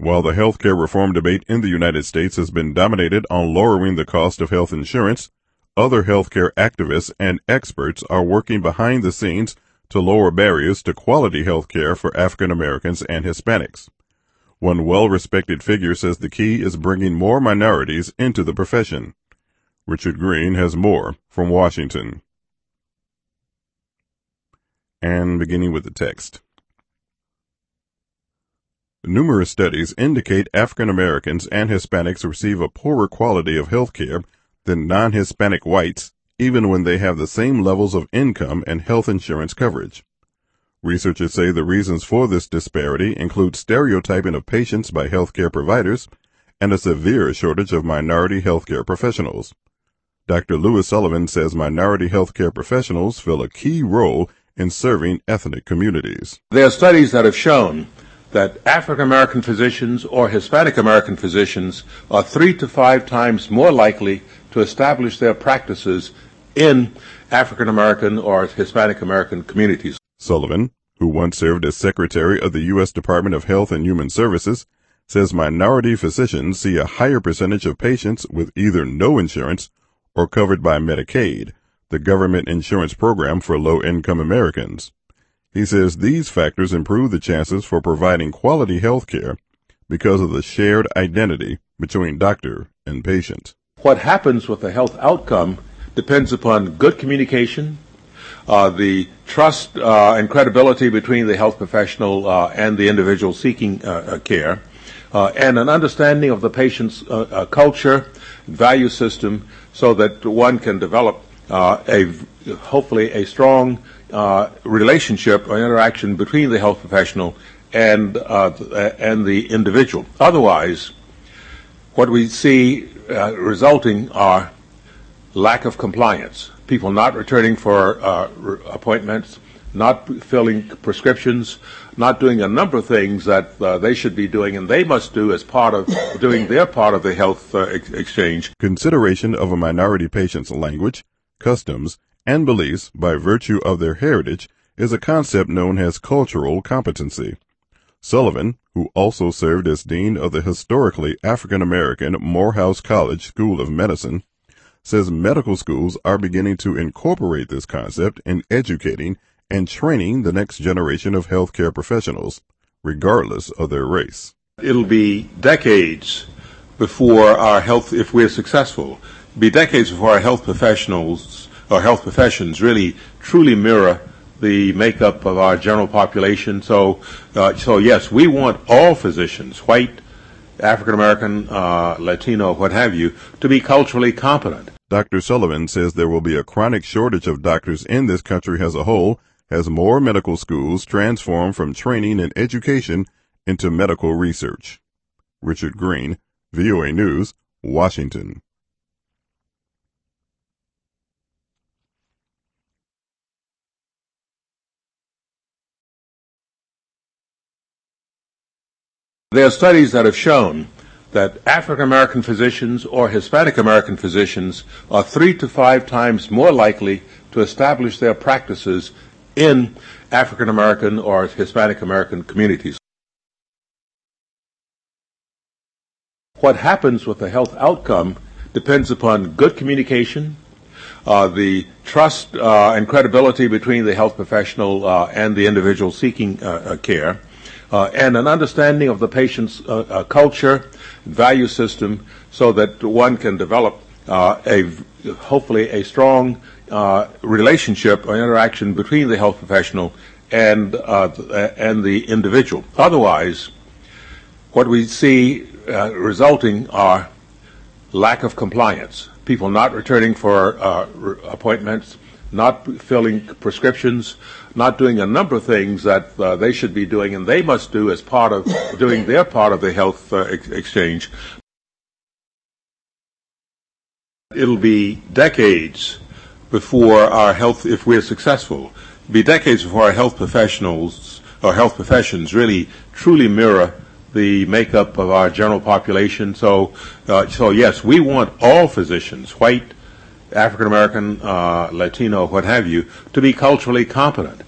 While the healthcare reform debate in the United States has been dominated on lowering the cost of health insurance, other healthcare activists and experts are working behind the scenes to lower barriers to quality healthcare for African Americans and Hispanics. One well-respected figure says the key is bringing more minorities into the profession. Richard Green has more from Washington. And beginning with the text. Numerous studies indicate African Americans and Hispanics receive a poorer quality of health care than non-Hispanic whites, even when they have the same levels of income and health insurance coverage. Researchers say the reasons for this disparity include stereotyping of patients by healthcare providers and a severe shortage of minority healthcare professionals. Dr. Louis Sullivan says minority healthcare professionals fill a key role in serving ethnic communities. There are studies that have shown that African American physicians or Hispanic American physicians are 3 to 5 times more likely to establish their practices in African American or Hispanic American communities. Sullivan, who once served as Secretary of the U.S. Department of Health and Human Services, says minority physicians see a higher percentage of patients with either no insurance or covered by Medicaid, the government insurance program for low-income Americans. He says these factors improve the chances for providing quality health care because of the shared identity between doctor and patient. What happens with the health outcome depends upon good communication, the trust and credibility between the health professional and the individual seeking care, and an understanding of the patient's culture, value system, so that one can develop hopefully a strong relationship or interaction between the health professional and the individual. Otherwise, what we see resulting are lack of compliance, people not returning for appointments, not filling prescriptions, not doing a number of things that they should be doing and they must do as part of doing their part of the health exchange. Consideration of a minority patient's language, customs, and beliefs by virtue of their heritage is a concept known as cultural competency. Sullivan, who also served as dean of the historically African American Morehouse College School of Medicine, says medical schools are beginning to incorporate this concept in educating and training the next generation of healthcare professionals, regardless of their race. It'll be decades before our health, if we're successful, be decades before our health professionals or health professions really truly mirror the makeup of our general population. So yes, we want all physicians, white, African American, Latino, what have you, to be culturally competent. Dr. Sullivan says there will be a chronic shortage of doctors in this country as a whole as more medical schools transform from training and education into medical research. Richard Green, VOA News, Washington. There are studies that have shown that African American physicians or Hispanic American physicians are 3 to 5 times more likely to establish their practices in African American or Hispanic American communities. What happens with the health outcome depends upon good communication, the trust and credibility between the health professional and the individual seeking care, and an understanding of the patient's culture, value system, so that one can develop hopefully a strong relationship or interaction between the health professional and the individual. Otherwise, what we see resulting are lack of compliance, people not returning for appointments, not filling prescriptions, not doing a number of things that they should be doing and they must do as part of doing their part of the health exchange. It'll be decades before our health, if we're successful, it'll be decades before our health professionals or health professions really truly mirror the makeup of our general population. So yes, we want all physicians, white, African American, Latino, what have you, to be culturally competent.